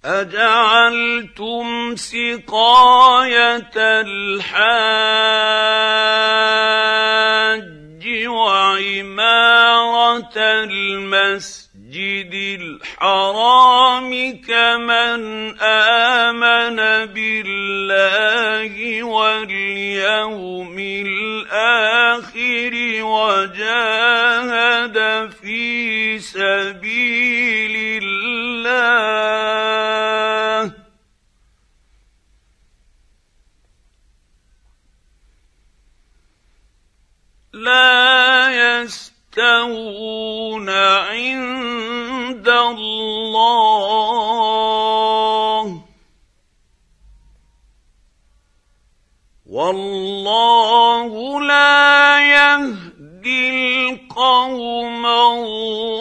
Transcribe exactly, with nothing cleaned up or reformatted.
أجعلتم سقاية الحاج وعمارة المسجد الحرام كمن آمن بالله واليوم الآخر وجاهد في سبيل الله لا يستوون عند الله والله لا يهدي القوم الظالمين.